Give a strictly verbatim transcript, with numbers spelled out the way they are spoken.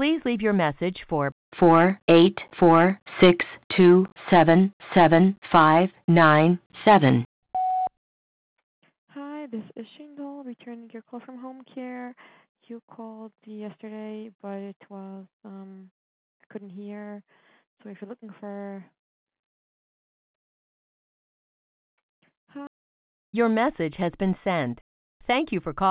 Please leave your message for four eight four six two seven seven five nine seven. Hi, this is Shindle, returning your call from home care. You called yesterday, but it was, um, I couldn't hear. So if you're looking for... Hi. Your message has been sent. Thank you for calling.